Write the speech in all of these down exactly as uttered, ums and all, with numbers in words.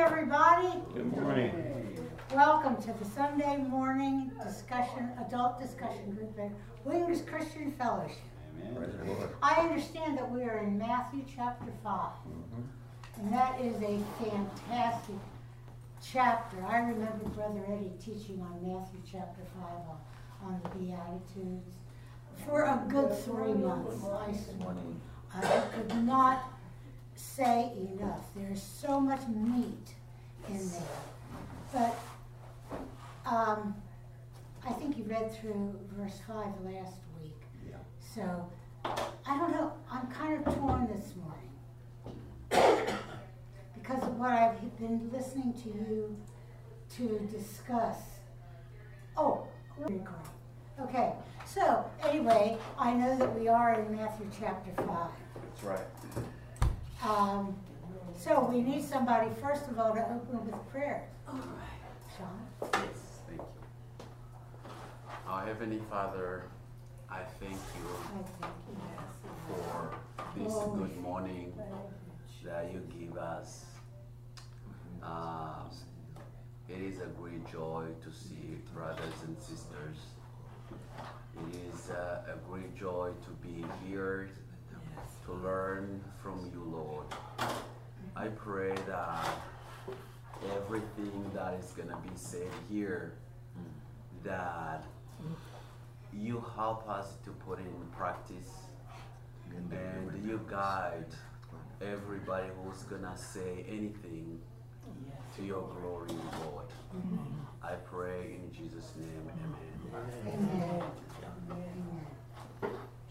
everybody. Good morning. Welcome to the Sunday morning discussion, adult discussion group at Williams Christian Fellowship. Amen. I understand that we are in Matthew chapter five, mm-hmm. and that is a fantastic chapter. I remember Brother Eddie teaching on Matthew chapter five on, on the Beatitudes for a good three months. I, I could not say enough. There's so much meat in there. But um, I think you read through verse five last week. Yeah. So I don't know. I'm kind of torn this morning because of what I've been listening to you to discuss. Oh, very great. Okay. So anyway, I know that we are in Matthew chapter five. That's right. Um, so we need somebody, first of all, to open with prayers. All right. Sean? Yes, thank you. Our Heavenly Father, I thank you I thank you. for this good morning that you give us. Um, it is a great joy to see brothers and sisters. It is uh, a great joy to be here to learn from you, Lord. I pray that everything that is going to be said here, that you help us to put in practice, and you guide everybody who's going to say anything to your glory, Lord. I pray in Jesus' name, amen. Amen. Amen.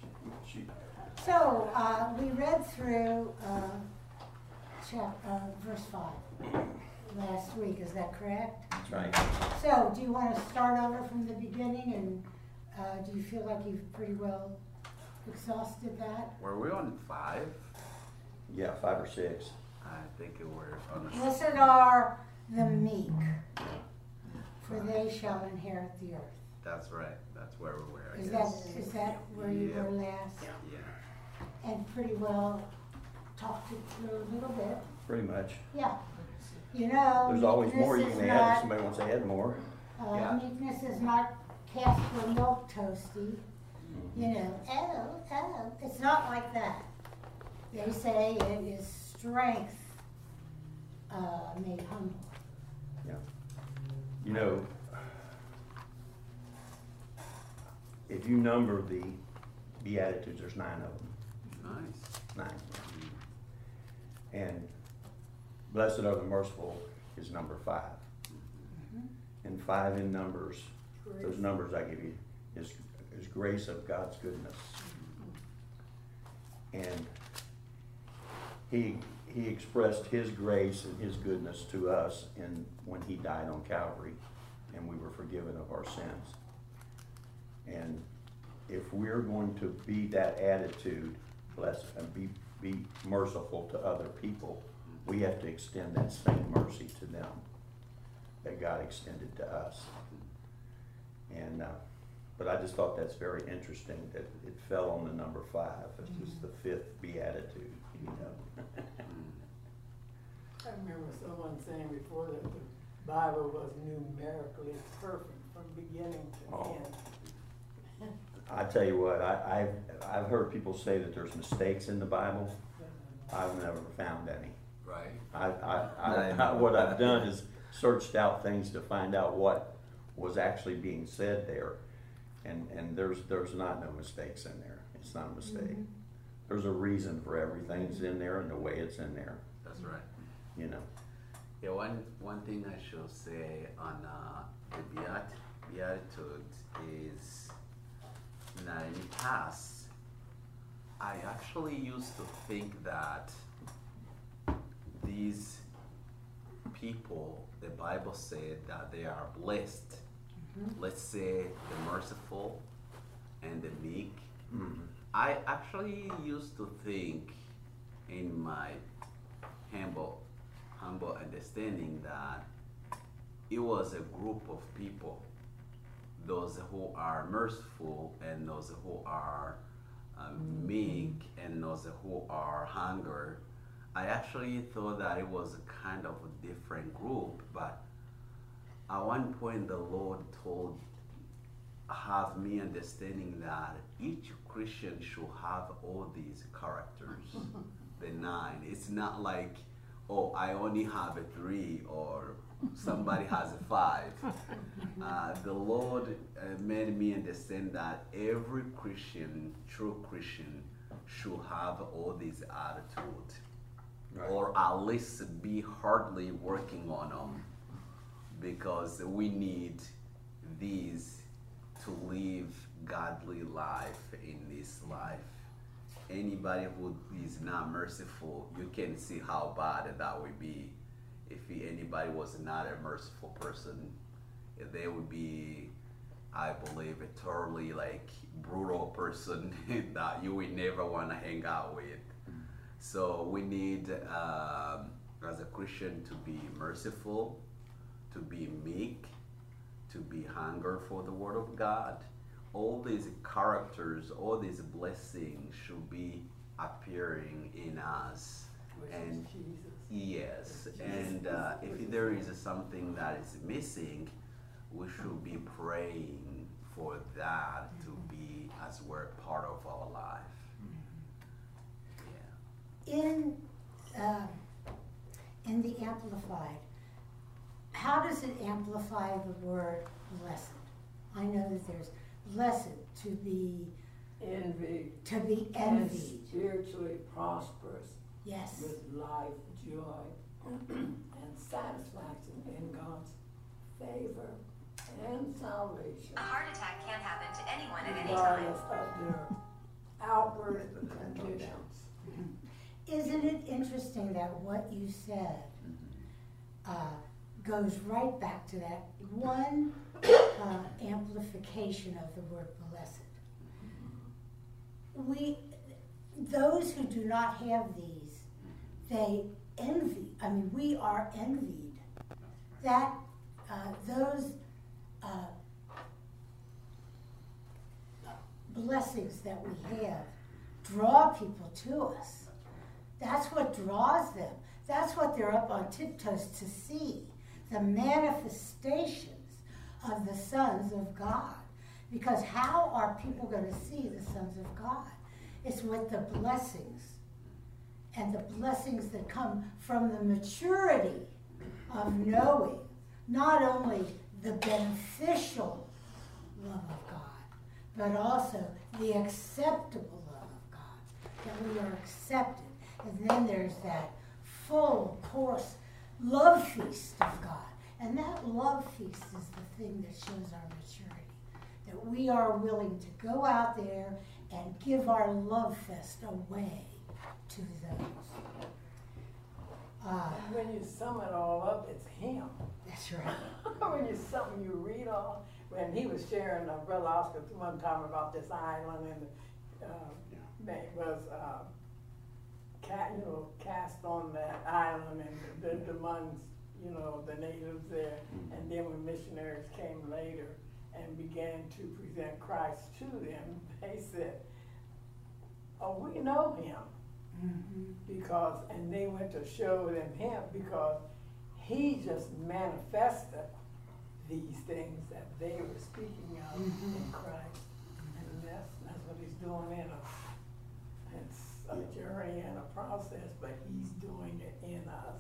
So, uh, we read through uh, chap- uh, verse five last week, is that correct? That's right. So, do you want to start over from the beginning, and uh, do you feel like you've pretty well exhausted that? Were we on five? Yeah, five or six. I think it were on a Blessed are the meek, for they shall inherit the earth. That's right. That's where we were. I Is guess. that is that where you Yeah. were last? Yeah. And pretty well talked it through a little bit. Pretty much. Yeah. You know, There's always more you meekness can is add if not, somebody wants to add more. uh, Yeah. meekness is not Casper milk toasty. You know, oh, oh. It's not like that. They say it is strength uh, made humble. Yeah. You know, if you number the Beatitudes, there's nine of them. Nice. Nine. And blessed are the merciful is number five. Mm-hmm. And five in numbers, those numbers I give you, is, is grace of God's goodness. And he he expressed his grace and his goodness to us in when he died on Calvary and we were forgiven of our sins. And if we're going to be that attitude, bless and be be merciful to other people, we have to extend that same mercy to them that God extended to us. And uh, but I just thought that's very interesting that it fell on the number five. It's just the fifth beatitude, you know. I remember someone saying before that the Bible was numerically perfect from beginning to Oh. end. I tell you what, I, I've, I've heard people say that there's mistakes in the Bible. I've never found any. Right. I, I, I, I, what I've done is searched out things to find out what was actually being said there, and and there's there's not no mistakes in there. It's not a mistake. Mm-hmm. There's a reason for everything that's in there and the way it's in there. That's right. You know. Yeah. One one thing I should say on uh, the Beat Beatitudes is that in the past, I actually used to think that these people, the Bible said that they are blessed. Mm-hmm. Let's say the merciful and the meek. Mm-hmm. I actually used to think in my humble, humble understanding that it was a group of people, those who are merciful and those who are um, meek and those who are hunger. I actually thought that it was a kind of a different group, but at one point the Lord told, have me understanding that each Christian should have all these characters, the nine. It's not like, oh, I only have a three, or somebody has a five. Uh, the Lord uh, made me understand that every Christian, true Christian, should have all these attitudes, right, or at least be hardly working on them, because we need these to live godly life in this life. Anybody who is not merciful, you can see how bad that would be. If anybody was not a merciful person, they would be, I believe, a totally like brutal person that you would never want to hang out with. So we need, um, as a Christian, to be merciful, to be meek, to be hunger for the Word of God. All these characters, all these blessings should be appearing in us. Which and is Jesus. Yes, Jesus. and uh, if there is something that is missing, we should be praying for that to be as we're part of our life. Yeah. In, um, in the Amplified, how does it amplify the word blessed? I know that there's blessed, to be Envy. to be And envied. spiritually prosperous. Yes. With life, joy, and satisfaction in God's favor and salvation. A heart attack can happen to anyone at any time. Regardless of their outward conditions. Isn't it interesting that what you said uh, goes right back to that one uh, amplification of the word blessed? We, those who do not have these, they envy. I mean, we are envied. That uh, those uh, blessings that we have draw people to us. That's what draws them. That's what they're up on tiptoes to see, the manifestations of the sons of God. Because how are people going to see the sons of God? It's with the blessings, and the blessings that come from the maturity of knowing not only the beneficial love of God, but also the acceptable love of God, that we are accepted. And then there's that full course love feast of God. And that love feast is the thing that shows our maturity, that we are willing to go out there and give our love fest away to those. Uh, And when you sum it all up, it's Him. that's right. When you sum, you read all, when he was sharing, uh, Brother Oscar one time about this island, and uh, man, was uh, cat, you know, cast on that island and lived amongst, you know, the natives there. And then when missionaries came later and began to present Christ to them, they said, oh, we know him. Mm-hmm. Because, and they went to show them him because he just manifested these things that they were speaking of Mhm. in Christ. And that's, that's what he's doing in us. It's a journey and a process, but he's doing it in us.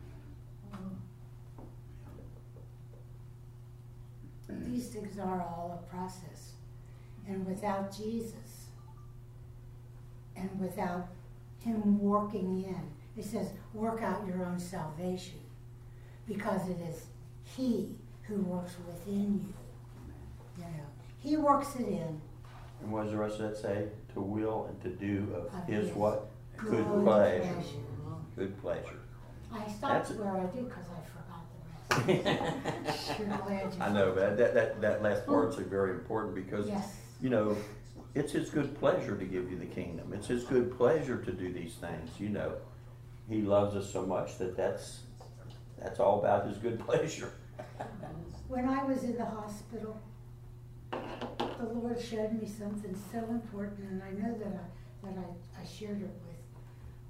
Mm. These things are all a process. And without Jesus, and without him working in, it says, work out your own salvation, because it is he who works within you. You know, he works it in. And what does the rest of that say? To will and to do of Of his his what? Good good pleasure. pleasure. Good pleasure. I stopped That's- where I did because I forgot the rest. Sure glad you. I know, but that, that, that last part's very important because, Yes. you know, it's his good pleasure to give you the kingdom. It's his good pleasure to do these things, you know. He loves us so much that that's, that's all about his good pleasure. When I was in the hospital, the Lord showed me something so important, and I know that I, that I, I shared it with,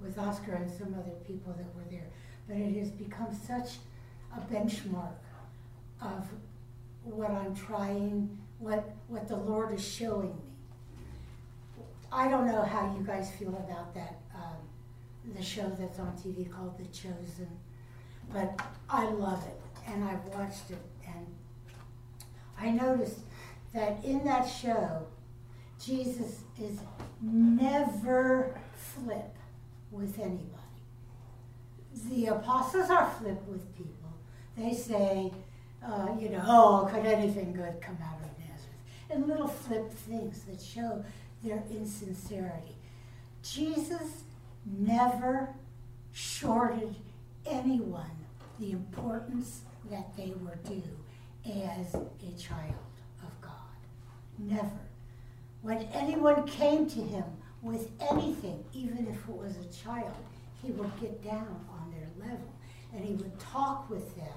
with Oscar and some other people that were there. But it has become such a benchmark of what I'm trying, what, what the Lord is showing me. I don't know how you guys feel about that, um, the show that's on T V called The Chosen, but I love it, and I've watched it, and I noticed that in that show, Jesus is never flip with anybody. The apostles are flip with people. They say, uh, you know, oh, could anything good come out of Nazareth? And little flip things that show their insincerity. Jesus never shorted anyone the importance that they were due as a child of God. Never. When anyone came to him with anything, even if it was a child, he would get down on their level and he would talk with them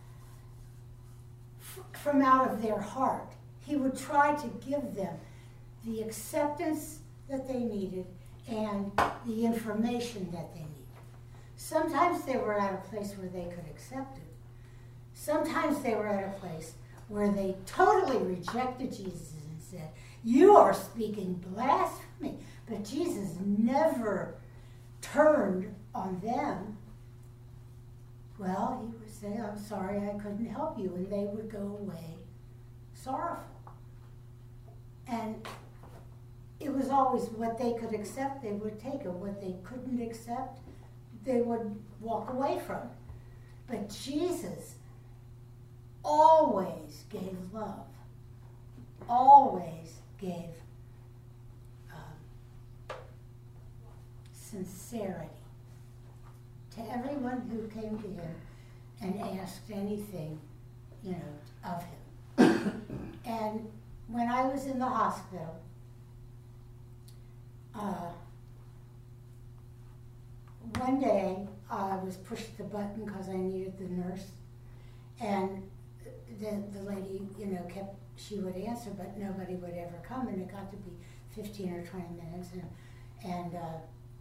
f- from out of their heart. He would try to give them the acceptance that they needed and the information that they needed. Sometimes they were at a place where they could accept it. Sometimes they were at a place where they totally rejected Jesus and said, you are speaking blasphemy. But Jesus never turned on them. Well, he would say, I'm sorry I couldn't help you, and they would go away sorrowful. And it was always what they could accept, they would take it. What they couldn't accept, they would walk away from it. But Jesus always gave love, always gave um, sincerity to everyone who came to him and asked anything, you know, of him. And when I was in the hospital, uh, one day I was pushed the button because I needed the nurse, and the, the lady, you know, kept, she would answer, but nobody would ever come, and it got to be fifteen or twenty minutes, and, and, uh,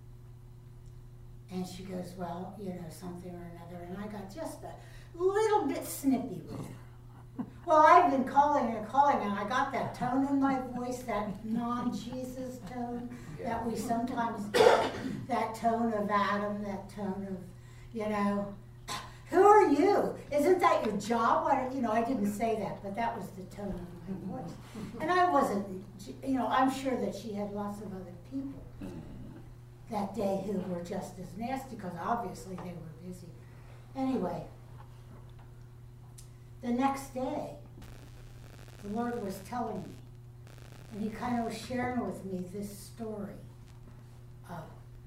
and she goes, well, you know, something or another, and I got just a little bit snippy with her. Well, I've been calling and calling, and I got that tone in my voice, that non-Jesus tone that we sometimes get, that tone of Adam, that tone of, you know, who are you? Isn't that your job? Why don't, you know, I didn't say that, but that was the tone of my voice. And I wasn't, you know, I'm sure that she had lots of other people that day who were just as nasty, because obviously they were busy. Anyway, the next day, the Lord was telling me, and he kind of was sharing with me this story of,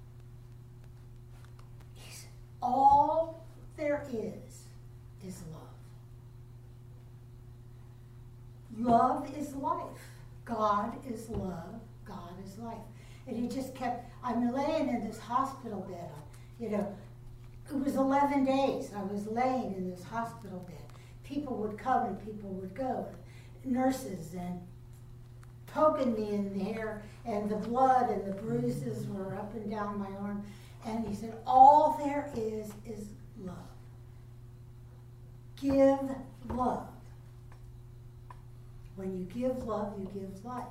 he said, all there is, is love. Love is life. God is love. God is life. And he just kept, I'm laying in this hospital bed, you know, it was eleven days I was laying in this hospital bed. People would come and people would go. Nurses and poking me in the hair, and the blood and the bruises were up and down my arm. And he said, all there is is love. Give love. When you give love, you give life.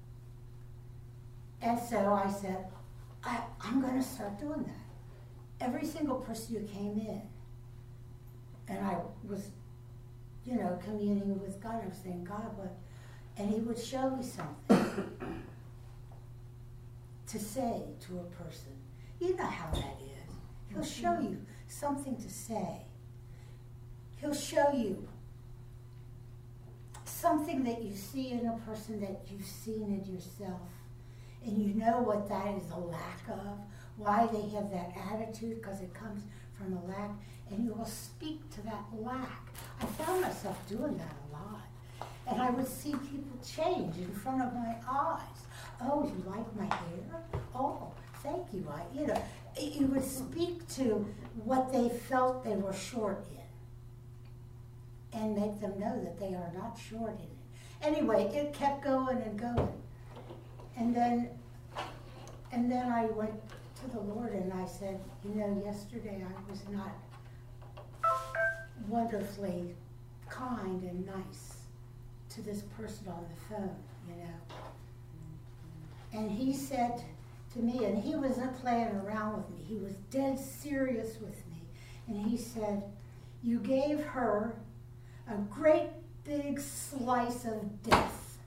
And so I said, I, I'm going to start doing that. Every single person who came in, and I was, you know, communing with God, I was saying, God, what? And he would show me something to say to a person. You know how that is. He'll show you something to say. He'll show you something that you see in a person that you've seen in yourself. And you know what that is a lack of, why they have that attitude, because it comes from a lack. And you will speak to that lack. I found myself doing that a lot. And I would see people change in front of my eyes. Oh, you like my hair? Oh, thank you. I, you know, you would speak to what they felt they were short in and make them know that they are not short in it. Anyway, it kept going and going. And then, and then I went to the Lord and I said, you know, yesterday I was not wonderfully kind and nice to this person on the phone, you know. And he said to me, and he wasn't playing around with me, he was dead serious with me. And he said, you gave her a great big slice of death.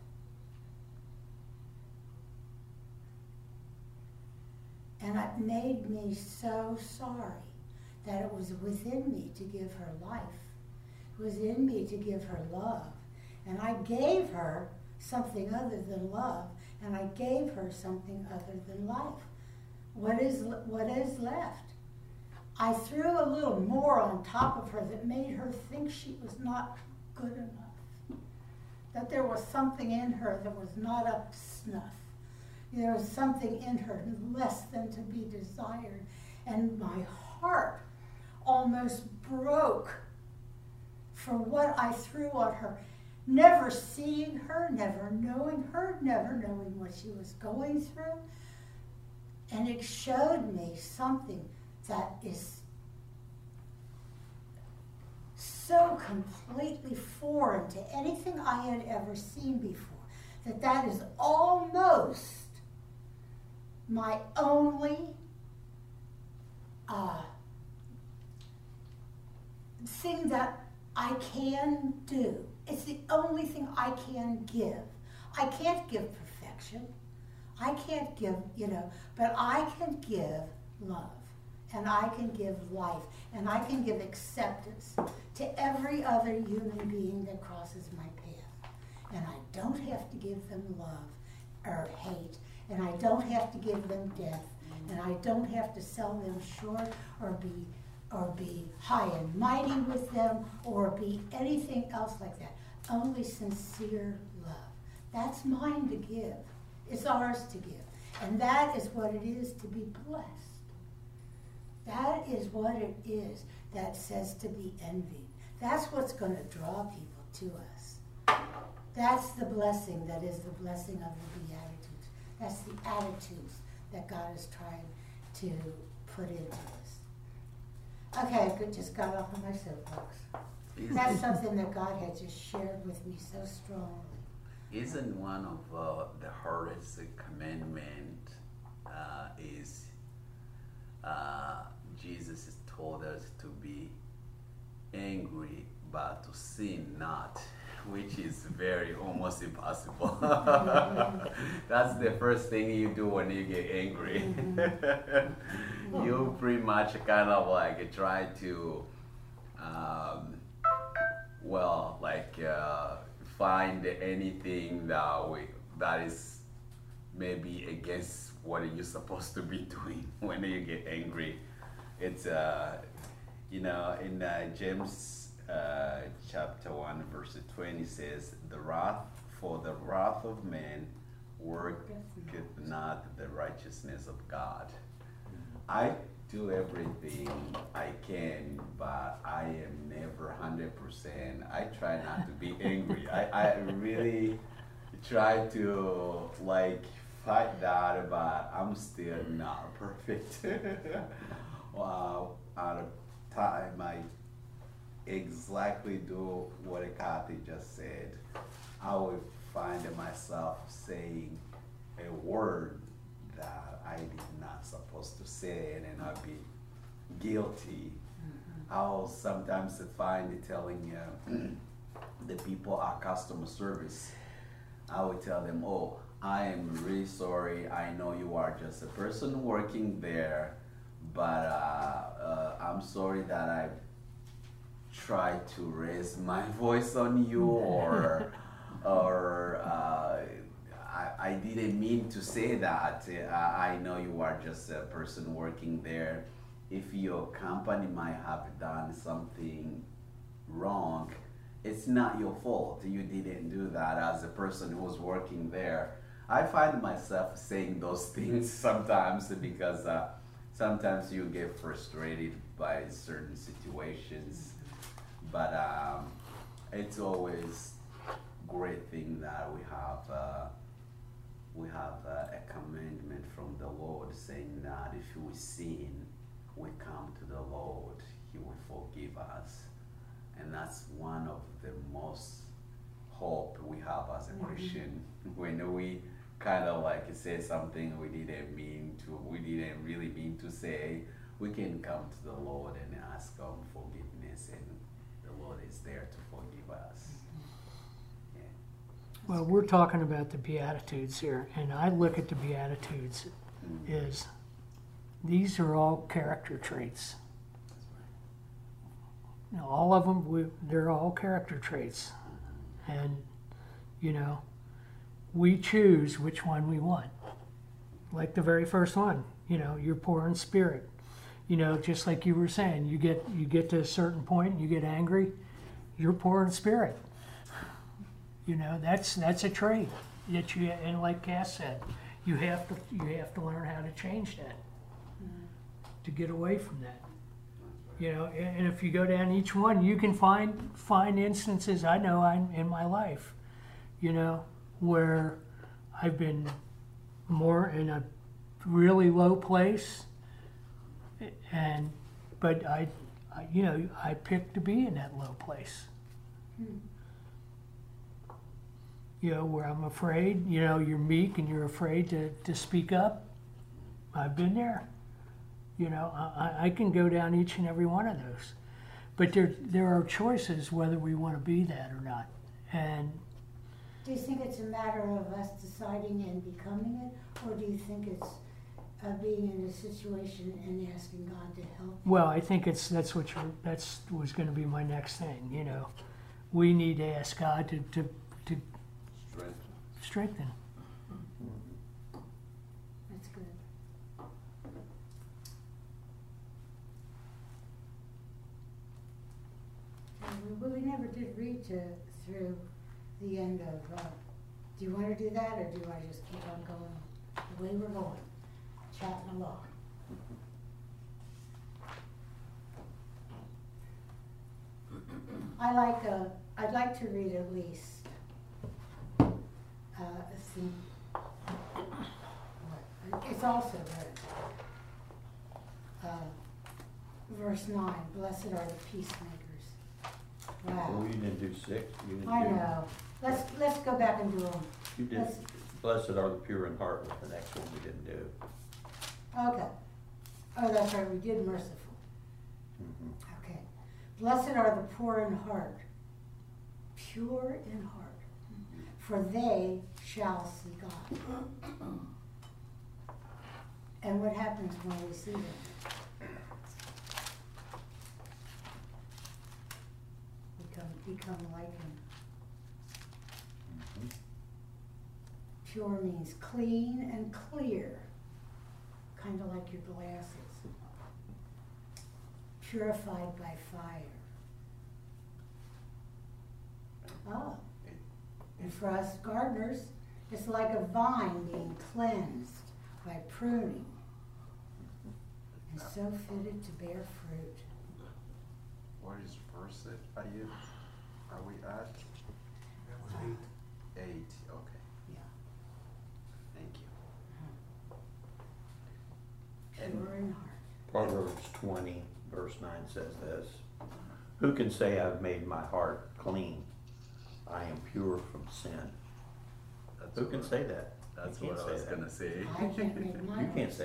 And it made me so sorry that it was within me to give her life. It was in me to give her love. And I gave her something other than love, and I gave her something other than life. What is, what is left? I threw a little more on top of her that made her think she was not good enough. That there was something in her that was not up to snuff. There was something in her less than to be desired. And my heart almost broke for what I threw on her. Never seeing her, never knowing her, never knowing what she was going through. And it showed me something that is so completely foreign to anything I had ever seen before, that that is almost my only uh, thing that I can do. It's the only thing I can give. I can't give perfection. I can't give, you know, but I can give love. And I can give life. And I can give acceptance to every other human being that crosses my path. And I don't have to give them love or hate. And I don't have to give them death. And I don't have to sell them short or be or be high and mighty with them or be anything else like that. Only sincere love. That's mine to give. It's ours to give. And that is what it is to be blessed. That is what it is that says to be envied. That's what's going to draw people to us. That's the blessing that is the blessing of the Beatitudes. That's the attitudes that God is trying to put into us. Okay, I just got off of my soapbox. That's something that God had just shared with me so strongly. Isn't one of uh, the hardest commandment uh, is uh, Jesus has told us to be angry but to sin not, which is very almost impossible. That's the first thing you do when you get angry. Mm-hmm. You pretty much kind of like try to um, well like uh, find anything that we that is maybe against what you're supposed to be doing when you get angry. It's uh you know in uh, James uh, chapter one verse twenty says, the wrath for the wrath of man worketh not the righteousness of God. I do everything I can, but I am never one hundred percent. I try not to be angry. I, I really try to like fight that, but I'm still not perfect. Wow, out of time, I exactly do what Kathy just said. I would find myself saying a word that I did not supposed to say, and then I'd be guilty. Mm-hmm. I'll sometimes find telling uh, the people at customer service, I would tell them, oh, I am really sorry. I know you are just a person working there, but uh, uh, I'm sorry that I tried to raise my voice on you, or or uh, I, I didn't mean to say that. Uh, I know you are just a person working there. If your company might have done something wrong, it's not your fault. You didn't do that as a person who's working there. I find myself saying those things sometimes because uh, sometimes you get frustrated by certain situations. But um, it's always a great thing that we have uh, we have uh, a commandment from the Lord saying that if we sin, we come to the Lord, He will forgive us. And that's one of the most hope we have as a Christian. When we kind of like say something we didn't mean to, we didn't really mean to say, we can come to the Lord and ask Him forgiveness, and the Lord is there to forgive us. Yeah. Well, we're talking about the Beatitudes here, and I look at the Beatitudes Mm. as these are all character traits. You know, all of them, we, they're all character traits. And, you know, we choose which one we want. Like the very first one, you know, you're poor in spirit. You know, just like you were saying, you get you get to a certain point, you get angry, you're poor in spirit. You know, that's that's a trait that you, and like Cass said, you have to you have to learn how to change that, to get away from that. You know, and, and if you go down each one, you can find find instances. I know I'm in my life, you know, where I've been more in a really low place, and but I, I you know, I picked to be in that low place. You know, where I'm afraid, you know, you're meek and you're afraid to, to speak up. I've been there. You know, I, I can go down each and every one of those. But there, there are choices whether we want to be that or not. And Do you think it's a matter of us deciding and becoming it, or do you think it's uh, being in a situation and asking God to help you? well, I think it's that's what you're, that's was going to be my next thing. You know, we need to ask God to to, to Strength. strengthen. That's good. Uh, Well, we never did read to, through the end of, uh, do you want to do that, or do I just keep on going the way we're going, chatting along? I like, uh, I'd like to read at least, uh, let's see, what, it's also good. Uh, verse nine, blessed are the peacemakers. Wow. Well, you didn't do six, you didn't do. I know. Let's, let's go back and do them. You did, Let's- blessed are the pure in heart was the next one we didn't do. Okay. Oh, that's right, we did merciful. Mhm. Okay. Blessed are the poor in heart, pure in heart, for they shall see God. And what happens when we see them? Become, become like Him. Mhm. Pure means clean and clear, kind of like your glasses. Purified by fire. Oh. And for us gardeners, it's like a vine being cleansed by pruning and so fitted to bear fruit. What is verse that are you, are we at? Eight. Eight, okay, Yeah. thank you. Pure in heart. Proverbs twenty, verse nine says this, who can say I've made my heart clean? I am pure from sin. That's Who can what- say that? That's You what can't I was say that. gonna say. I can't make mine. You can't say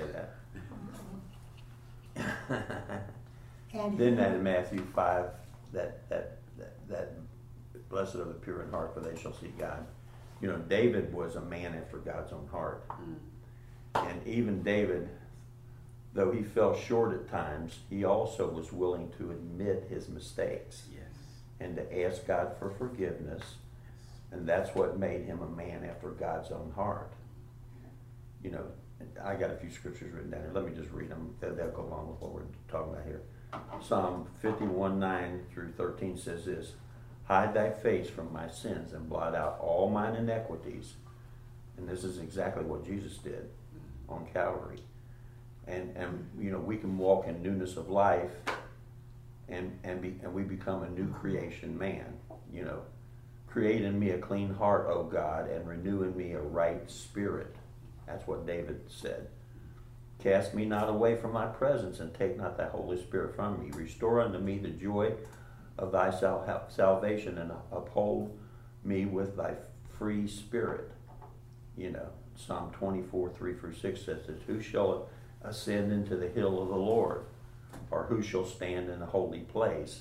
that. And Then that in Matthew five, that, that, that, that blessed are the pure in heart, for they shall see God. You know, David was a man after God's own heart. Mm. And even David, though he fell short at times, he also was willing to admit his mistakes Yes. and to ask God for forgiveness. And that's what made him a man after God's own heart. You know, I got a few scriptures written down here. Let me just read them. They'll, they'll go along with what we're talking about here. Psalm fifty-one, nine through thirteen says this, hide thy face from my sins and blot out all mine iniquities. And this is exactly what Jesus did on Calvary. And, and you know, we can walk in newness of life and, and, be, and we become a new creation man, you know. Create in me a clean heart, O God, and renew in me a right spirit. That's what David said. Cast me not away from thy presence, and take not thy Holy Spirit from me. Restore unto me the joy of thy sal- salvation, and uphold me with thy free spirit. You know, Psalm twenty-four, three through six says that who shall ascend into the hill of the Lord, or who shall stand in a holy place?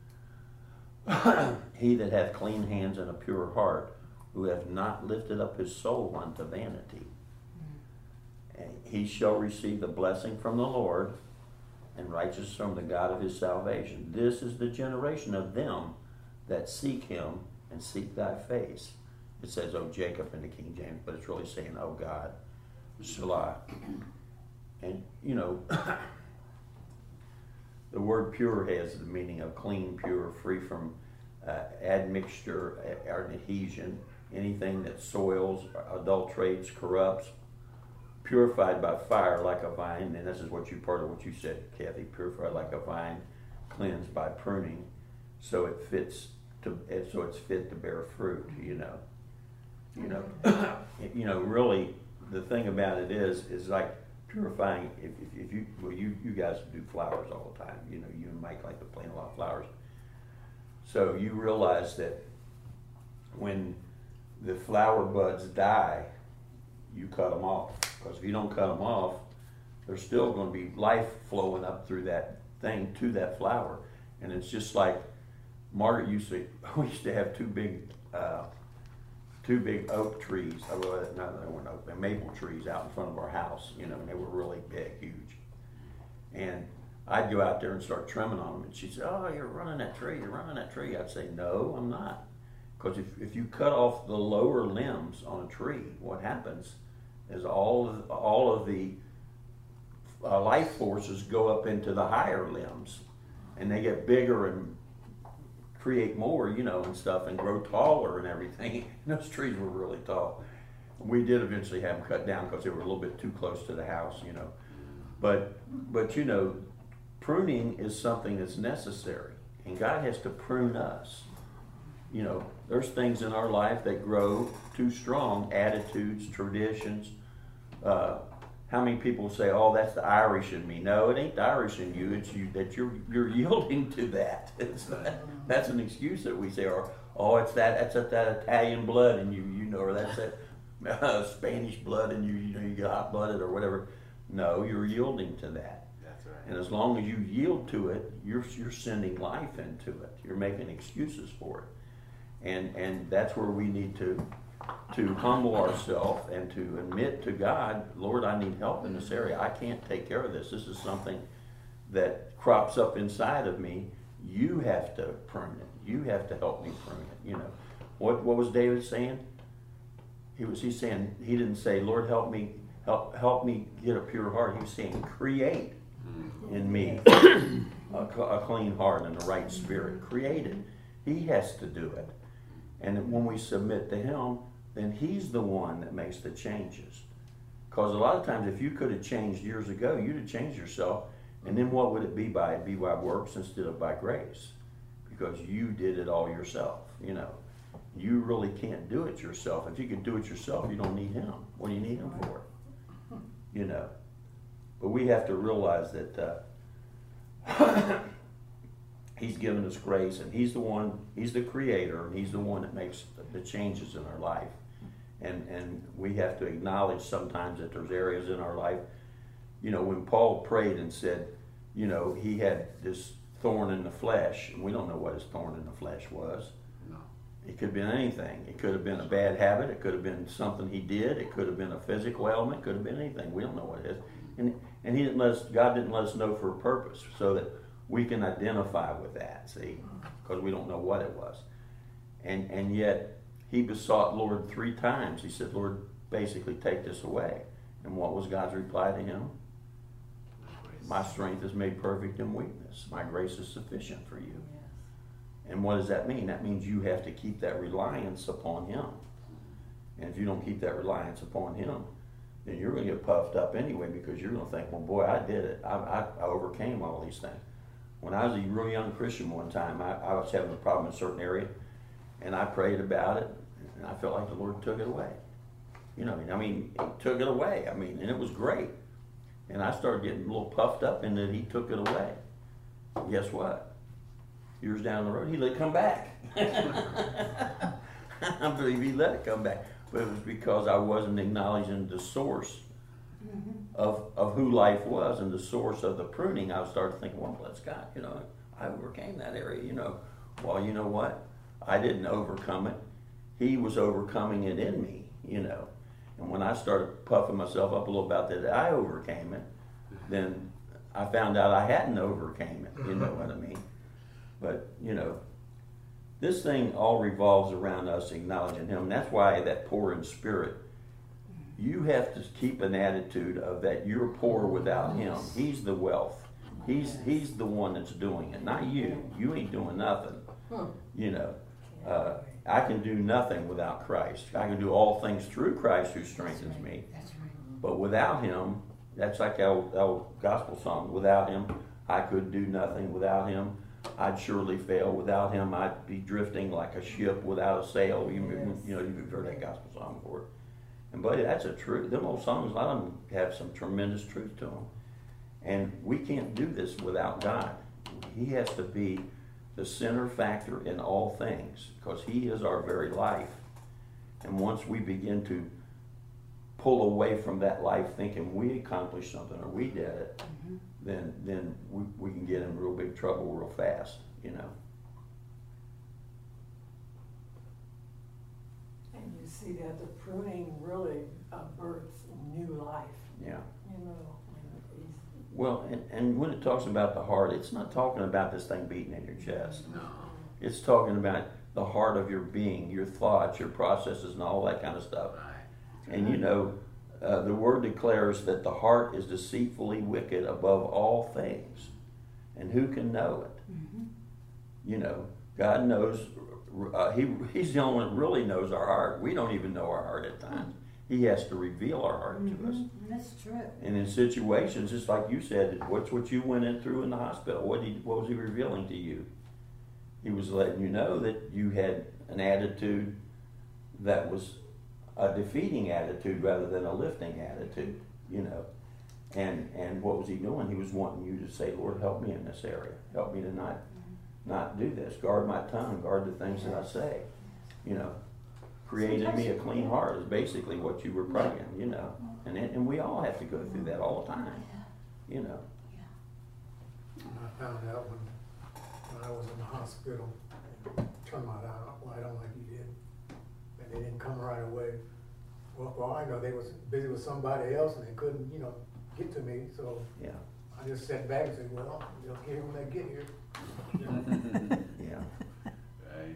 He that hath clean hands and a pure heart, who hath not lifted up his soul unto vanity. And he shall receive the blessing from the Lord, and righteousness from the God of his salvation. This is the generation of them that seek him and seek thy face. It says, O Jacob in the King James, but it's really saying, O God, Selah. And, you know, the word pure has the meaning of clean, pure, free from uh, admixture or adhesion, anything that soils, adulterates, corrupts, purified by fire like a vine. And this is what you, part of what you said, Kathy, purified like a vine, cleansed by pruning, so it fits to, so it's fit to bear fruit, you know. You know, you know, really, the thing about it is, is like purifying. If, if, if you, well, you, you guys do flowers all the time. You know, you and Mike like to plant a lot of flowers. So you realize that when the flower buds die, you cut them off. Because if you don't cut them off, there's still going to be life flowing up through that thing to that flower. And it's just like Margaret used to. We used to have two big. Uh, two big oak trees, oh, no, they weren't oak, they're maple trees out in front of our house, you know, and they were really big, huge. And I'd go out there and start trimming on them, and she'd say, oh, you're running that tree, you're running that tree. I'd say, no, I'm not. Because if, if you cut off the lower limbs on a tree, what happens is all of, all of the uh, life forces go up into the higher limbs, and they get bigger and create more, you know, and stuff, and grow taller and everything. And those trees were really tall. We did eventually have them cut down because they were a little bit too close to the house, you know. But, but you know, pruning is something that's necessary, and God has to prune us. You know, there's things in our life that grow too strong, attitudes, traditions. Uh, How many people say, "Oh, that's the Irish in me"? No, it ain't the Irish in you. It's you that you're you're yielding to that. It's not, that's an excuse that we say, or oh, it's that that's that, that Italian blood in you, you know, or that's that uh, Spanish blood in you, you know, you get hot blooded or whatever. No, you're yielding to that. That's right. And as long as you yield to it, you're you're sending life into it. You're making excuses for it, and and that's where we need to. to humble ourselves and to admit to God, Lord, I need help in this area. I can't take care of this. This is something that crops up inside of me. You have to prune it. You have to help me prune it. You know, what what was David saying? He was he saying he didn't say, Lord, help me help help me get a pure heart. He was saying, create in me a, a clean heart and a right spirit. Create it. He has to do it. And when we submit to him, then he's the one that makes the changes. Because a lot of times, if you could have changed years ago, you'd have changed yourself. And then what would it be by? It'd be by works instead of by grace. Because you did it all yourself, you know. You really can't do it yourself. If you could do it yourself, you don't need him. What do you need him for? You know. But we have to realize that uh, he's given us grace, and he's the one, he's the creator, and he's the one that makes the changes in our life. And and we have to acknowledge sometimes that there's areas in our life, you know, when Paul prayed and said, you know, he had this thorn in the flesh, and we don't know what his thorn in the flesh was. No. It could have been anything. It could have been a bad habit. It could have been something he did. It could have been a physical ailment. It could have been anything. We don't know what it is. And and he didn't let us, God didn't let us know for a purpose, so that we can identify with that, see, because we don't know what it was. And and yet he besought Lord three times. He said, Lord, basically take this away. And what was God's reply to him? My strength is made perfect in weakness. My grace is sufficient for you. And what does that mean? That means you have to keep that reliance upon him. And if you don't keep that reliance upon him, then you're going to get puffed up anyway, because you're going to think, well, boy, I did it. I, I, I overcame all these things. When I was a real young Christian one time, I, I was having a problem in a certain area, and I prayed about it, and I felt like the Lord took it away. You know, I mean, He took it away. I mean, and it was great. And I started getting a little puffed up in that He took it away. Guess what? Years down the road, He let it come back. I believe He let it come back. But it was because I wasn't acknowledging the source mm-hmm. of, of who life was and the source of the pruning. I started thinking, well, bless God, you know, I overcame that area, you know. Well, you know what? I didn't overcome it. He was overcoming it in me, you know. And when I started puffing myself up a little about that, I overcame it, then I found out I hadn't overcame it, you know what I mean? But, you know, this thing all revolves around us acknowledging Him. And that's why that poor in spirit, you have to keep an attitude of that you're poor without Him. He's the wealth. He's He's the one that's doing it, not you. You ain't doing nothing, you know. Uh, I can do nothing without Christ. I can do all things through Christ who strengthens me. But without Him, that's like our, our gospel song. Without Him, I could do nothing. Without Him, I'd surely fail. Without Him, I'd be drifting like a ship without a sail. You, yes. you know, you've heard that gospel song before. And buddy, that's a truth. Them old songs, a lot of them have some tremendous truth to them. And we can't do this without God. He has to be the center factor in all things because He is our very life. And once we begin to pull away from that life thinking we accomplished something or we did it, mm-hmm. then then we, we can get in real big trouble real fast, you know. And you see that the pruning really uh, births new life. Yeah. You know. Well, and, and when it talks about the heart, it's not talking about this thing beating in your chest. No. It's talking about the heart of your being, your thoughts, your processes, and all that kind of stuff. Right. And you know, uh, the Word declares that the heart is deceitfully wicked above all things. And who can know it? Mm-hmm. You know, God knows, uh, he, He's the only one that really knows our heart. We don't even know our heart at times. He has to reveal our heart mm-hmm. to us. That's true. And in situations, just like you said, what's what you went in through in the hospital? What, did he, what was He revealing to you? He was letting you know that you had an attitude that was a defeating attitude rather than a lifting attitude, you know. And and what was He doing? He was wanting you to say, Lord, help me in this area. Help me to not, mm-hmm. not do this. Guard my tongue. Guard the things that I say, you know. Created me a clean heart is basically what you were praying, you know. And it, and we all have to go through that all the time, you know. And I found out when, when I was in the hospital, and turned my light on like you did, and they didn't come right away. Well, for all I know, they was busy with somebody else and they couldn't, you know, get to me. So yeah, I just sat back and said, well, they'll get here when they get here. Yeah. Right.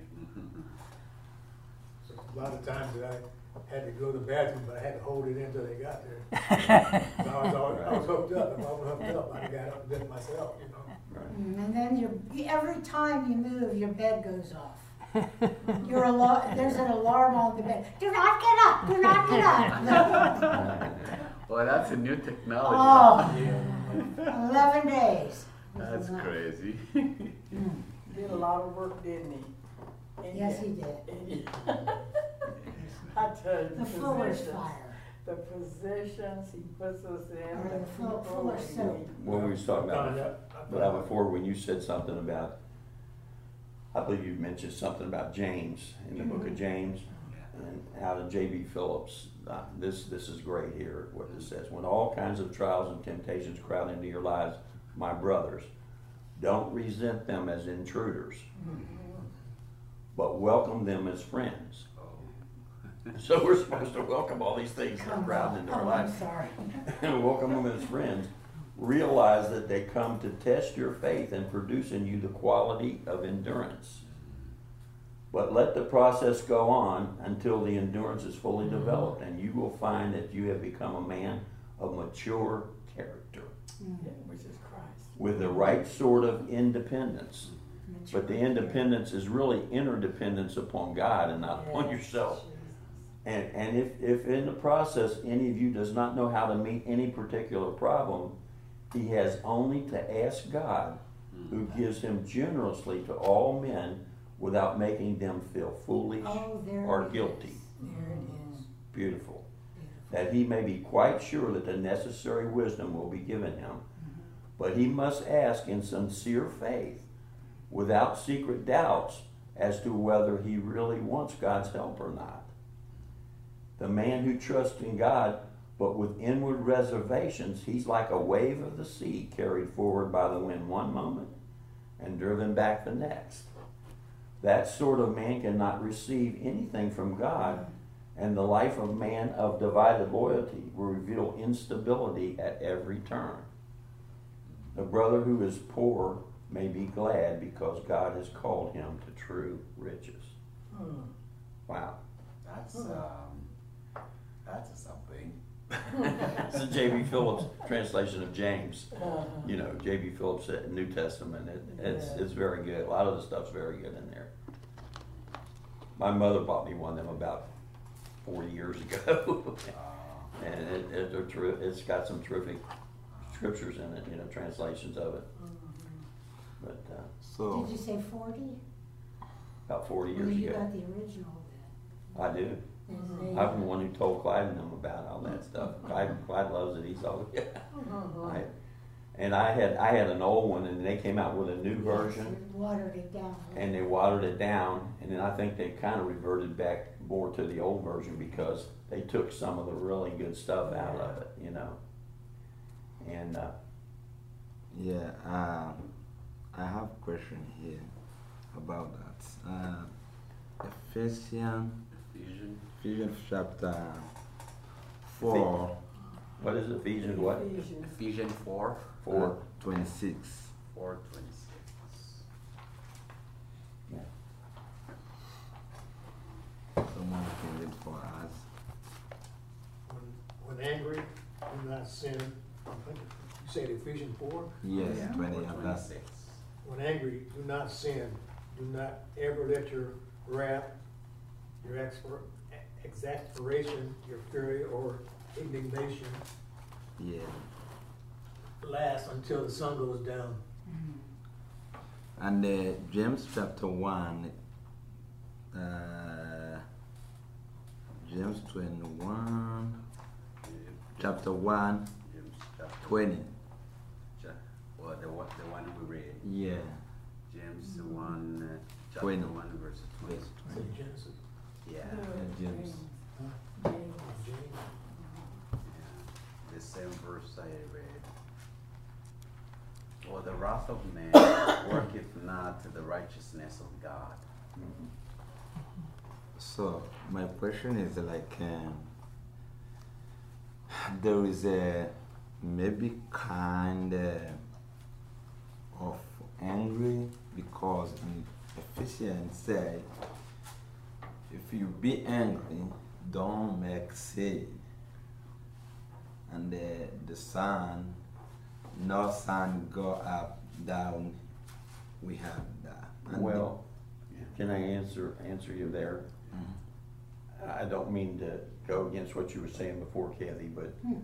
So a lot of times that I had to go to the bathroom, but I had to hold it in until they got there. So I was always, I was hooked up. If I was hooked up, I got up and did it myself, you know. Right. And then you, every time you move, your bed goes off. Your alarm, there's an alarm on the bed. Do not get up! Do not get up! No. Well, that's a new technology. Oh, eleven days. That's crazy. Did a lot of work, didn't he? And Yes, yet- he did. and yet- I tell you, The the Fuller's positions, fire. the positions he puts us in, Or the the Full- people Fuller's we soap. meet. What we was talking I found about, out- I found but out- before when you said something about, I believe you mentioned something about James in the book of James, and out of J B Phillips. Uh, this this is great here. What it says: when all kinds of trials and temptations crowd into your lives, my brothers, don't resent them as intruders, but welcome them as friends. So we're supposed to welcome all these things that are crowding into our Oh, lives I'm sorry. and welcome them as friends. Realize that they come to test your faith and produce in you the quality of endurance. But let the process go on until the endurance is fully developed, and you will find that you have become a man of mature character Yeah, which is Christ. with the right sort of independence. But the independence is really interdependence upon God and not upon Yes, yourself. Jesus. And, and if, if in the process any of you does not know how to meet any particular problem, he has only to ask God, who gives him generously to all men without making them feel foolish Oh, there or it guilty. is. There it is. Beautiful. Beautiful. That he may be quite sure that the necessary wisdom will be given him. But he must ask in sincere faith, without secret doubts as to whether he really wants God's help or not. The man who trusts in God, but with inward reservations, he's like a wave of the sea carried forward by the wind one moment and driven back the next. That sort of man cannot receive anything from God, and the life of man of divided loyalty will reveal instability at every turn. The brother who is poor may be glad because God has called him to true riches. Hmm. Wow. That's um, that's something. It's the J B Phillips translation of James. Uh-huh. You know, J B Phillips New Testament. It, it's Yeah. it's very good. A lot of the stuff's very good in there. My mother bought me one of them about forty years ago, Uh, and it, it, they're ter- it's got some terrific scriptures in it. You know, translations of it. But uh, So, Did you say forty? about forty Well, years you ago, got the original then. I do. Is they- I'm the one who told Clyde and them about all that stuff. Clyde, Clyde loves it. He's all yeah. I, and I had I had an old one, and they came out with a new Yes, version, they watered it down. and they watered it down, and then I think they kind of reverted back more to the old version because they took some of the really good stuff out of it, you know. And uh, Yeah, um, I have a question here about that. Uh, Ephesians, Ephesians. Ephesians chapter four, what is it, Ephesians what? Ephesians. Ephesians four. Four. uh, twenty-six. Four twenty-six. Yeah. Someone can read for us. when, when angry, do not sin. I think you said Ephesians four? Yes, Yeah, twenty. four That's twenty-six. When angry, do not sin. Do not ever let your wrath, your expir- exasperation, your fury or indignation yeah. last until the sun goes down. And uh, James chapter one, uh, James twenty-one, chapter one, James chapter. twenty. Cha- Well, the one, the one we read. Yeah. James one, uh, chapter Twenty. one, verse twenty. Verse Say twenty. Genesis. Yeah. Yeah, James. James. Yeah, the same verse I read. For the wrath of man worketh not the righteousness of God. So my question is like, um, there is a maybe kind uh, of angry because in Ephesians say, if you be angry, don't make seed, and the the sun, no sun go up down. We have that. And Well, can I answer answer you there? I don't mean to go against what you were saying before, Kathy, but Hmm.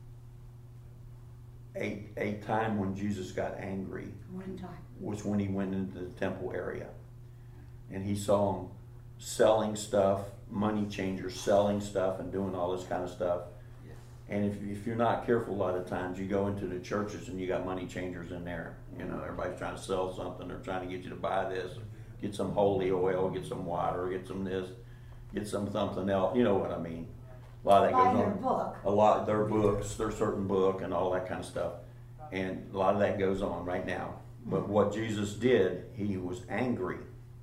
a a time when Jesus got angry One time. was when he went into the temple area, and he saw them selling stuff, money changers selling stuff and doing all this kind of stuff. Yes. And if, if you're not careful, a lot of times you go into the churches and you got money changers in there. You know, everybody's trying to sell something. They're trying to get you to buy this, get some holy oil, get some water, get some this, get some something else. You know what I mean? A lot of that Buy goes their on. book. A lot, their books, their certain book, and all that kind of stuff. And a lot of that goes on right now. But what Jesus did, he was angry.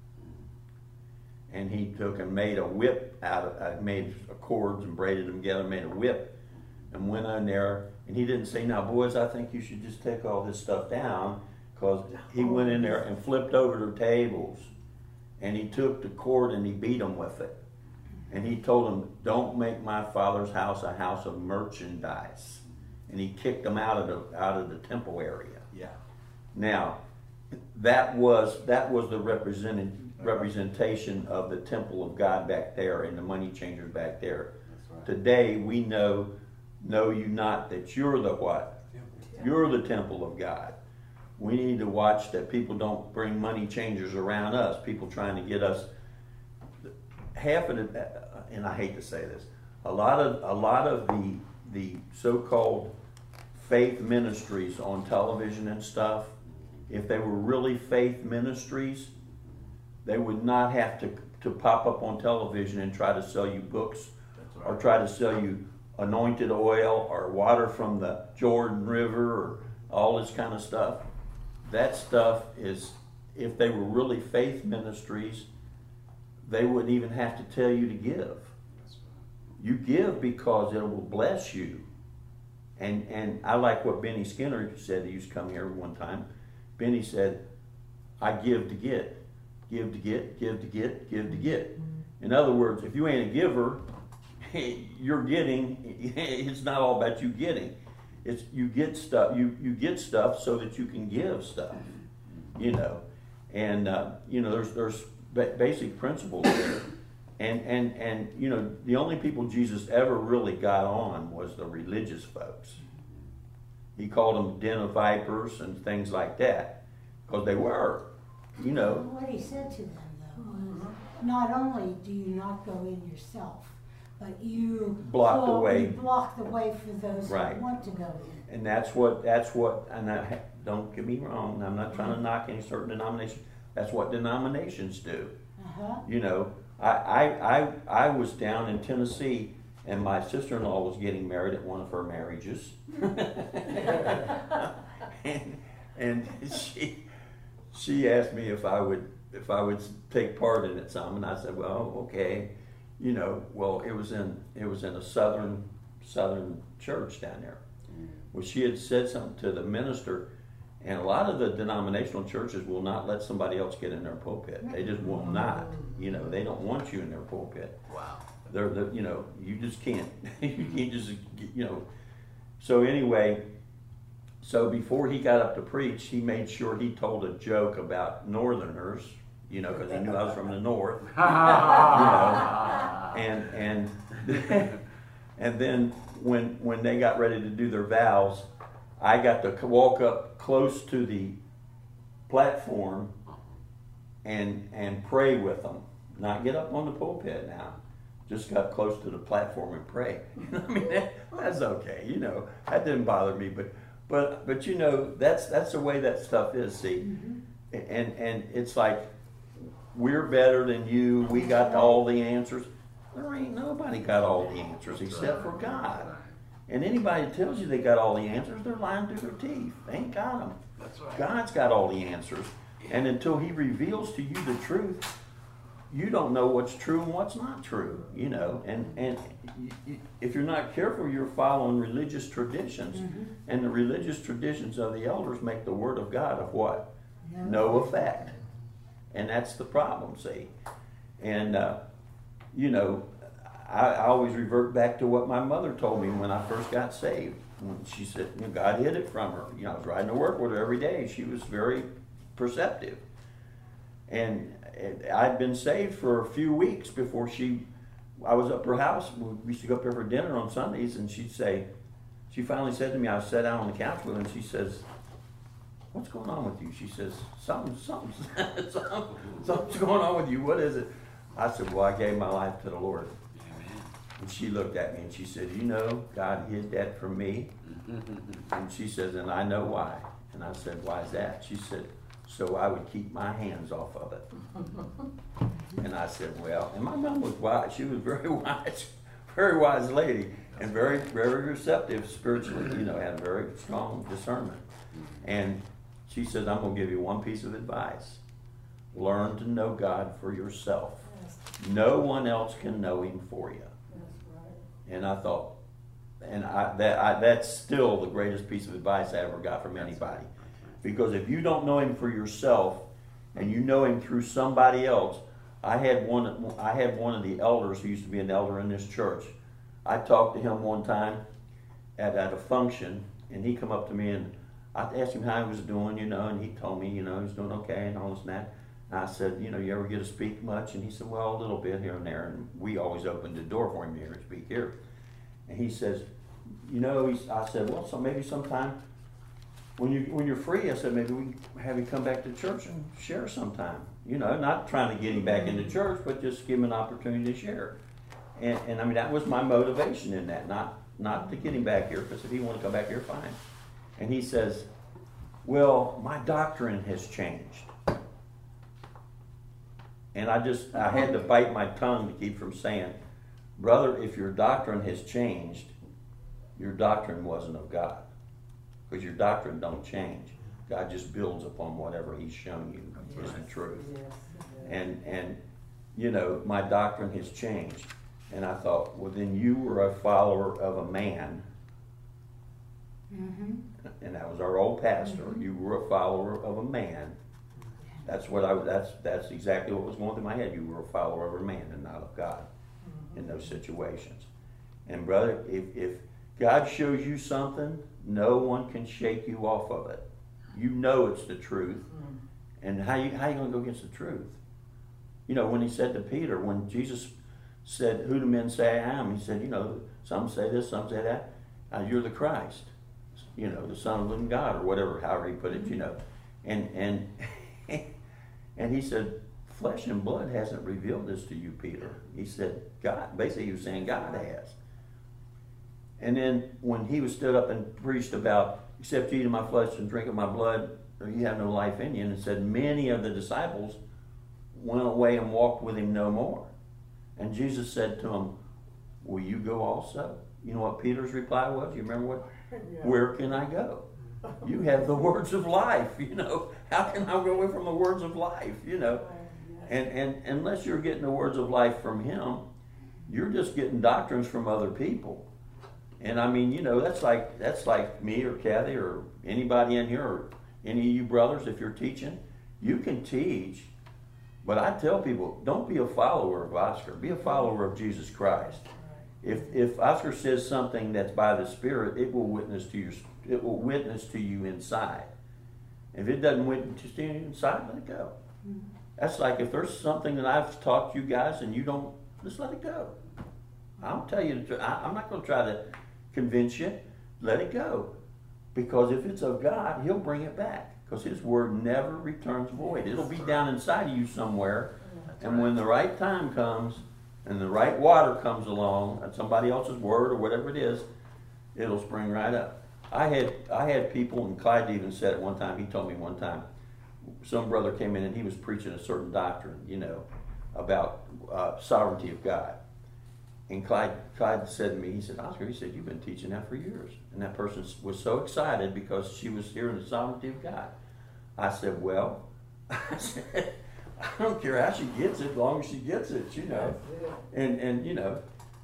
And he took and made a whip out of, uh, made cords and braided them together, made a whip, and went in there. And he didn't say, now boys, I think you should just take all this stuff down, because he went in there and flipped over the tables. And he took the cord and he beat them with it. And he told them, don't make my father's house a house of merchandise. And he kicked them out of the, out of the temple area. Yeah. Now, that was that was the represented representation of the temple of God back there and the money changers back there. That's right. Today we know, know you not that you're the what? You're the temple of God. We need to watch that people don't bring money changers around us, people trying to get us. Half of it, and I hate to say this, a lot of a lot of the the so-called faith ministries on television and stuff, if they were really faith ministries, they would not have to to pop up on television and try to sell you books or try to sell you anointed oil or water from the Jordan River or all this kind of stuff. That stuff is, if they were really faith ministries, they wouldn't even have to tell you to give. You give because it will bless you. And and I like what Benny Skinner said. He used to come here one time. Benny said, I give to get. Give to get, give to get, give to get. In other words, if you ain't a giver, you're getting, it's not all about you getting. It's you get stuff, you, you get stuff so that you can give stuff, you know. And, uh, you know, there's there's basic principles there. And, and, and, you know, the only people Jesus ever really got on was the religious folks. He called them den of vipers and things like that, because they were, you know. What he said to them, though, was not only do you not go in yourself, but you block the way. You block the way for those right. who want to go in. And that's what, that's what, and I, don't get me wrong, I'm not trying to knock any certain denomination. That's what denominations do. Uh-huh. You know, I, I, I, I was down in Tennessee, and my sister-in-law was getting married at one of her marriages. and and she, she asked me if I would, if I would take part in it some, and I said, well, okay. You know, well, it was in it was in a southern southern church down there. Mm. Well, she had said something to the minister, and a lot of the denominational churches will not let somebody else get in their pulpit. They just will not. You know, they don't want you in their pulpit. Wow. They're the you know you just can't you can't just you know. So anyway, so before he got up to preach, he made sure he told a joke about Northerners. You know, because he knew I was from the north. You know, and and and then when when they got ready to do their vows, I got to walk up close to the platform and and pray with them. Not get up on the pulpit now. Just got close to the platform and pray. I mean, that, that's okay. You know, that didn't bother me. But but but you know, that's that's the way that stuff is. See, mm-hmm. and and it's like, we're better than you. We got all the answers. There ain't nobody got all the answers except for God. And anybody that tells you they got all the answers, they're lying through their teeth. They ain't got them. That's right. God's got all the answers. And until He reveals to you the truth, you don't know what's true and what's not true. You know, and and if you're not careful, you're following religious traditions, mm-hmm. and the religious traditions of the elders make the Word of God of what? No, no effect. And that's the problem, see. And, uh, you know, I, I always revert back to what my mother told me when I first got saved. When she said, you know, God hid it from her. You know, I was riding to work with her every day. She was very perceptive. And, and I'd been saved for a few weeks before she, I was up her house. We used to go up there for dinner on Sundays, and she'd say, she finally said to me, I sat down on the couch with her, and she says, what's going on with you? She says, something, something, something, something's going on with you. What is it? I said, well, I gave my life to the Lord. Amen. And she looked at me and she said, you know, God hid that from me. And she says, and I know why. And I said, why is that? She said, so I would keep my hands off of it. And I said, well, and my mom was wise. She was very wise, very wise lady, and very, very receptive spiritually, you know, had a very strong discernment. And she says, I'm going to give you one piece of advice. Learn to know God for yourself. Yes. No one else can know Him for you. That's right. And I thought, and I, that I, that's still the greatest piece of advice I ever got from anybody. Because if you don't know Him for yourself, and you know Him through somebody else, I had one. I had one of the elders who used to be an elder in this church. I talked to him one time at, at a function, and he come up to me and I asked him how he was doing, you know, and he told me, you know, he was doing okay and all this and that. And I said, you know, you ever get to speak much? And he said, well, a little bit here and there. And we always opened the door for him here to speak here. And he says, you know, he's, I said, well, so maybe sometime when you when you're free, I said maybe we have you come back to church and share sometime. You know, not trying to get him back into church, but just give him an opportunity to share. And, and I mean that was my motivation in that, not not to get him back here, because if he want to come back here, fine. And he says, "Well, my doctrine has changed." And I just I had to bite my tongue to keep from saying, "Brother, if your doctrine has changed, your doctrine wasn't of God, because your doctrine don't change. God just builds upon whatever He's shown you is the truth." And and you know, my doctrine has changed, and I thought, well, then you were a follower of a man, Mm-hmm. and that was our old pastor. Mhm. You were a follower of a man. That's what I. That's that's exactly what was going through my head. You were a follower of a man and not of God in those situations. And brother, if if God shows you something, no one can shake you off of it. You know it's the truth. And how you how you gonna go against the truth? You know, when he said to Peter, when Jesus said, "Who do men say I am?" He said, you know, some say this, some say that. Uh, you're the Christ, you know, the Son of the living God, or whatever, however he put it, you know. And and and he said, flesh and blood hasn't revealed this to you, Peter. He said, God. Basically, he was saying God has. And then when he was stood up and preached about, except you eat of my flesh and drink of my blood, or you have no life in you, and it said many of the disciples went away and walked with him no more. And Jesus said to him, will you go also? You know what Peter's reply was? You remember what? Yeah. Where can I go? You have the words of life, you know. How can I go away from the words of life, you know? And, and unless you're getting the words of life from him, you're just getting doctrines from other people. And I mean, you know, that's like that's like me or Kathy or anybody in here or any of you brothers, if you're teaching, you can teach, but I tell people, don't be a follower of Oscar. Be a follower of Jesus Christ. If if Oscar says something that's by the Spirit, it will witness to your it will witness to you inside. If it doesn't witness to you inside, let it go. That's like if there's something that I've taught you guys and you don't, just let it go. I'll tell you, the, I, I'm not going to try to convince you. Let it go. Because if it's of God, He'll bring it back. Because His word never returns void. It'll be down inside of you somewhere. And when the right time comes and the right water comes along, and somebody else's word or whatever it is, it'll spring right up. I had I had people, and Clyde even said it one time, he told me one time, some brother came in and he was preaching a certain doctrine, you know, about uh, sovereignty of God. And Clyde, Clyde said to me, he said, Oscar, he said, you've been teaching that for years. And that person was so excited because she was hearing the sovereignty of God. I said, well, I said, I don't care how she gets it, as long as she gets it, you know. And, and you know,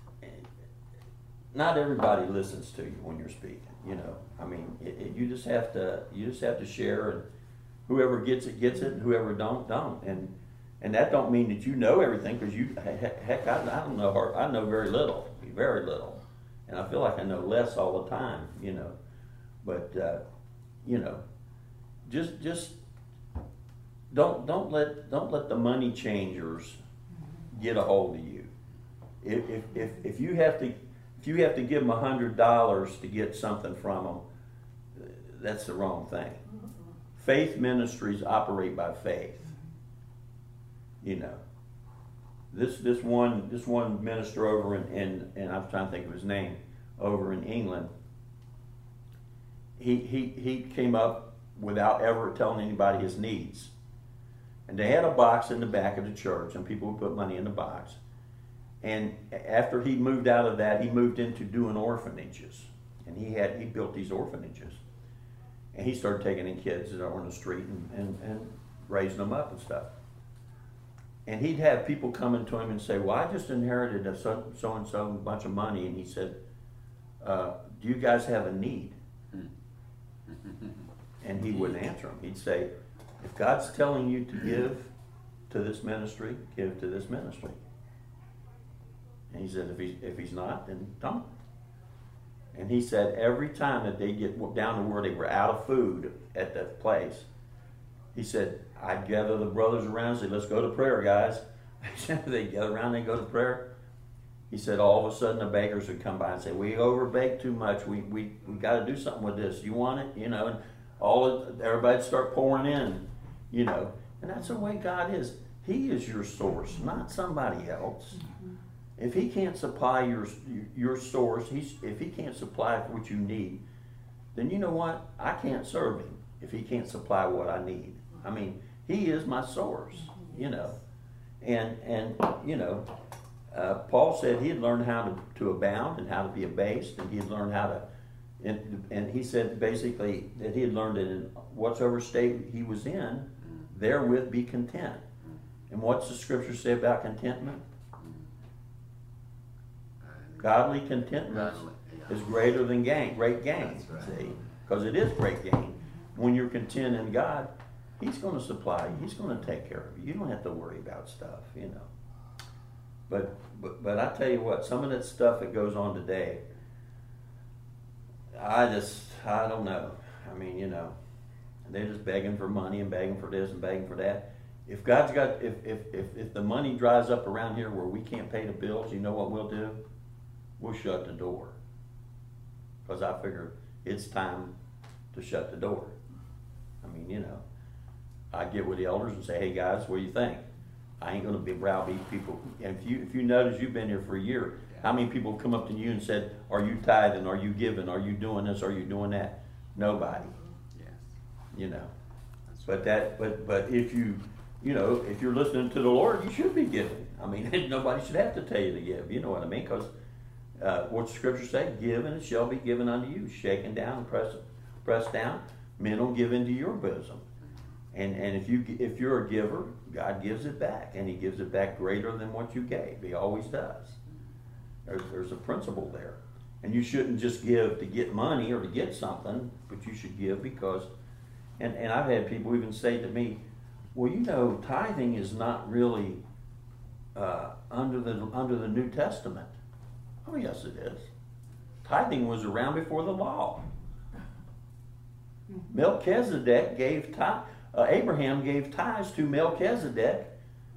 not everybody listens to you when you're speaking, you know. I mean, it, it, you just have to, you just have to share, and whoever gets it, gets it, and whoever don't, don't. And and that don't mean that you know everything, because you, heck, I, I don't know, I know very little, very little. And I feel like I know less all the time, you know. But, uh, you know, just, just don't, don't let, don't let the money changers get a hold of you. If, if, if, if you have to, if you have to give them a hundred dollars to get something from them, that's the wrong thing. Faith ministries operate by faith. You know, this this one this one minister over in, in and I'm trying to think of his name, over in England. He he he came up without ever telling anybody his needs, and they had a box in the back of the church, and people would put money in the box. And after he moved out of that, he moved into doing orphanages, and he had he built these orphanages, and he started taking in kids that are on the street and, and, and raising them up and stuff. And he'd have people coming to him and say, well, I just inherited a so, so-and-so bunch of money. And he said, uh, do you guys have a need? And he wouldn't answer him. He'd say, if God's telling you to give to this ministry, give to this ministry. And he said, if, he, if he's not, then don't. And he said every time that they get down to where they were out of food at that place, he said, I'd gather the brothers around and say, let's go to prayer, guys. They gather around, they go to prayer. He said all of a sudden the bakers would come by and say, we overbaked too much. We we, we got to do something with this. You want it? You know, and all everybody start pouring in, you know. And that's the way God is. He is your source, not somebody else. Mm-hmm. If He can't supply your your source, he's if He can't supply what you need, then you know what? I can't serve Him if He can't supply what I need. I mean, He is my source, you know. And and you know, uh, Paul said he had learned how to, to abound and how to be abased, and he had learned how to, and, and he said basically that he had learned that in whatsoever state he was in, therewith be content. And what's the scripture say about contentment? Godly contentment is greater than gain, great gain. Right. See, because it is great gain. When you're content in God, He's going to supply you. He's going to take care of you. You don't have to worry about stuff, you know. But but but I tell you what, some of that stuff that goes on today, I just I don't know. I mean, you know, they're just begging for money and begging for this and begging for that. If God's got if if if, if the money dries up around here where we can't pay the bills, you know what we'll do? We'll shut the door. Because I figure it's time to shut the door. I mean, you know. I get with the elders and say, hey guys, what do you think? I ain't going to be browbeat people. And if you if you notice, you've been here for a year. Yeah. How many people have come up to you and said, are you tithing? Are you giving? Are you doing this? Are you doing that? Nobody. Yes. You know. But that but but if you you know if you're listening to the Lord, you should be giving. I mean, nobody should have to tell you to give. You know what I mean? Because uh, what the scripture say? Give and it shall be given unto you. Shaken down and pressed pressed down, men will give into your bosom. And and if you if you're a giver, God gives it back, and He gives it back greater than what you gave. He always does. There's there's a principle there, and you shouldn't just give to get money or to get something, but you should give because. And and I've had people even say to me, well, you know, tithing is not really uh, under the under the New Testament. Oh yes, it is. Tithing was around before the law. Mm-hmm. Melchizedek gave tithe. Uh, Abraham gave tithes to Melchizedek,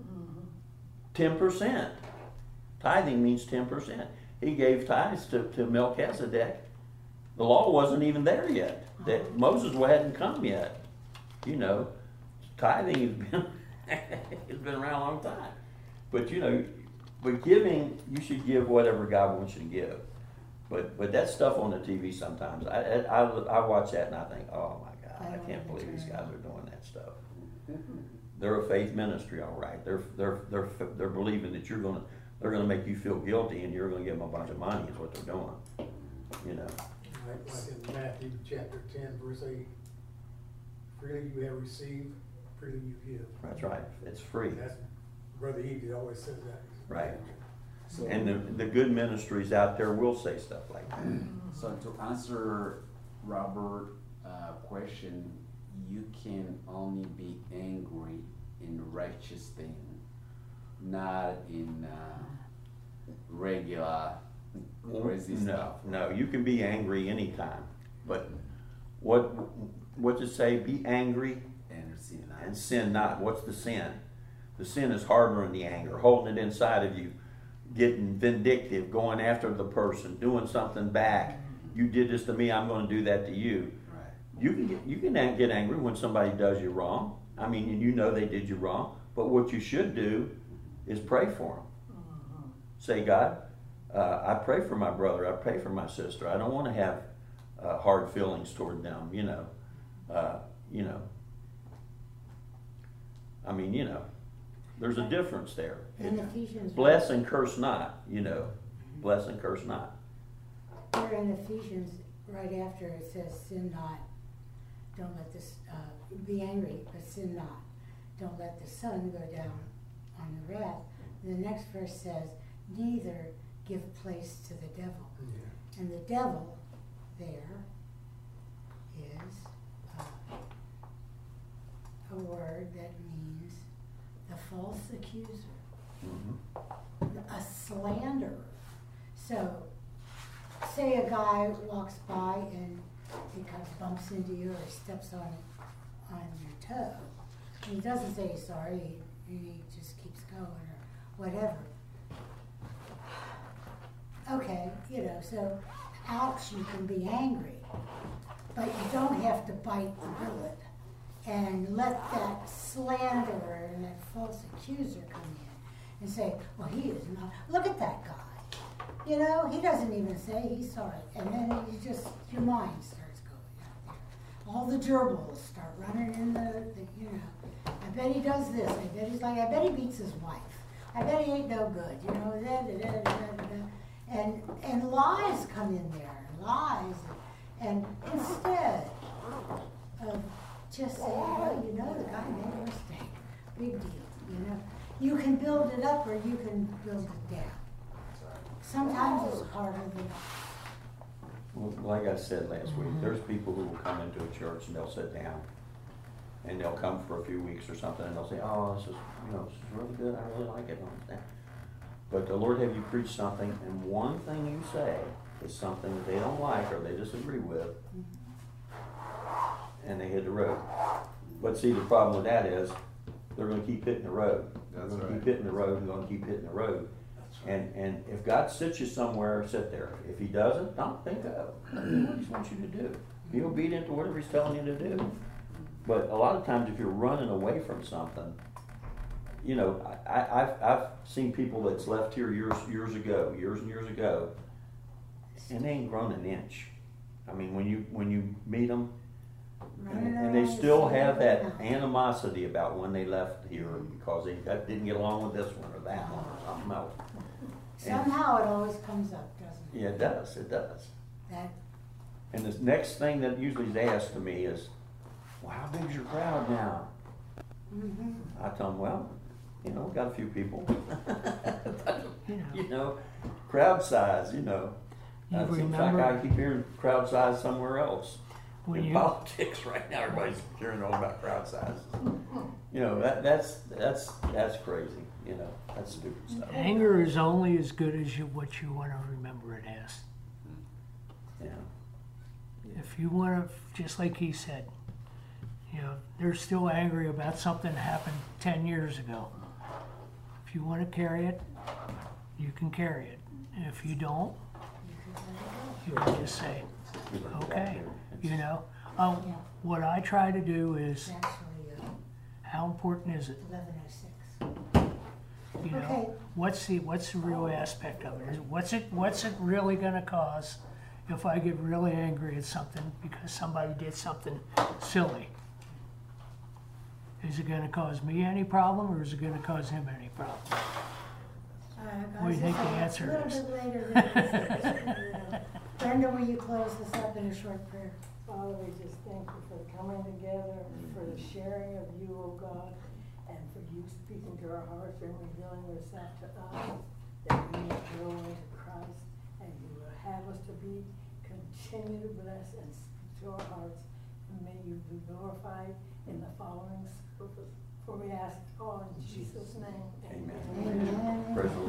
ten percent. Tithing means ten percent. He gave tithes to, to Melchizedek. The law wasn't even there yet. That Moses hadn't come yet. You know, tithing has been it's been around a long time. But you know, but giving, you should give whatever God wants you to give. But but that stuff on the T V sometimes, I I, I watch that and I think, oh my God, I can't believe these guys are doing that stuff. They're a faith ministry, all right. They're they're they're they're believing that you're gonna they're gonna make you feel guilty and you're gonna give them a bunch of money is what they're doing. You know. Like, like in Matthew chapter ten, verse eight, freely you have received, freely you give. That's right. It's free. That's, Brother Evie always says that. Right. So, and the the good ministries out there will say stuff like that. So to answer Robert uh, question, you can only be angry in righteous thing, not in uh, regular crazy no, stuff. No, you can be angry anytime, but what what does it say? Be angry and sin not. And sin not. What's the sin? The sin is harboring the anger, holding it inside of you, getting vindictive, going after the person, doing something back. You did this to me, I'm going to do that to you. Right. You can get, you can get angry when somebody does you wrong. I mean, and you know they did you wrong. But what you should do is pray for them. Mm-hmm. Say, God, uh, I pray for my brother. I pray for my sister. I don't want to have uh, hard feelings toward them. You know, uh, you know. I mean, you know. There's a difference there. In Ephesians, bless and curse not, you know. Bless and curse not. Here in Ephesians, right after it says, sin not. Don't let this, uh, be angry, but sin not. Don't let the sun go down on the wrath. And the next verse says, neither give place to the devil. Yeah. And the devil there is uh, a word that means the false accuser, mm-hmm. a slanderer. So, say a guy walks by and he kind of bumps into you or steps on on your toe. And he doesn't say he's sorry, he, he just keeps going or whatever. Okay, you know, so ouch, you can be angry. but you don't have to bite the bullet and let that slanderer and that false accuser come in and say, well, he is not, look at that guy. You know, he doesn't even say he's sorry. And then you just, your mind starts going out there. All the gerbils start running in the, the, you know, I bet he does this. I bet he's like, I bet he beats his wife. I bet he ain't no good. You know, da, da, da, da, da, da. And, and lies come in there, lies. And instead of just saying, well, you know, the guy made a mistake. Big deal, you know. You can build it up or you can build it down. Sometimes it's harder than Well, like I said last week, there's people who will come into a church and they'll sit down and they'll come for a few weeks or something and they'll say, oh, this is, you know, this is really good, I really like it. But the Lord have you preach something and one thing you say is something that they don't like or they disagree with, and they hit the road. But see, the problem with that is they're going to keep hitting the road. They're That's going to right. keep hitting the road. They're going to keep hitting the road. And and if God sits you somewhere, sit there. If He doesn't, don't think of it. Do what He wants you to do. Be obedient to whatever He's telling you to do. But a lot of times, if you're running away from something, you know, I, I, I've I've seen people that's left here years years ago, years and years ago, and they ain't grown an inch. I mean, when you when you meet them, and, and they still have that animosity about when they left here because they got, didn't get along with this one or that one or something else. And- somehow it always comes up, doesn't it? Yeah, it does. It does. That, And the next thing that usually is asked to me is, well, how big's your crowd now? mhm. I tell them, well, you know, we got a few people. You know. You know, crowd size, you know. You Uh, seems remember- like I keep hearing crowd size somewhere else. When In you- politics right now, everybody's hearing all about crowd sizes. You know, that, that's, that's, that's crazy, you know, that's stupid stuff. Anger is only as good as you, what you want to remember it as. Yeah. If you want to, just like he said, you know, they're still angry about something that happened ten years ago. If you want to carry it, you can carry it. If you don't, you can just say, okay, you know. Um, Yeah. what I try to do is, Actually, uh, how important is it? eleven oh six. You know, Okay. what's the what's the real aspect of it? Is what's it what's it really going to cause if I get really angry at something because somebody did something silly? Is it going to cause me any problem, or is it going to cause him any problem? Uh, What do you guys, think the it's answer A is? little bit later than this. Brenda, will you close this up in a short prayer? Father, we just thank you for coming together, for the sharing of you, oh God, and for you speaking to our hearts and revealing yourself to us, that we may grow into Christ, and you will have us to be, continue to bless and speak to our hearts, and may you be glorified in the following service. For we ask all in Jesus' name. Amen. Amen. Praise the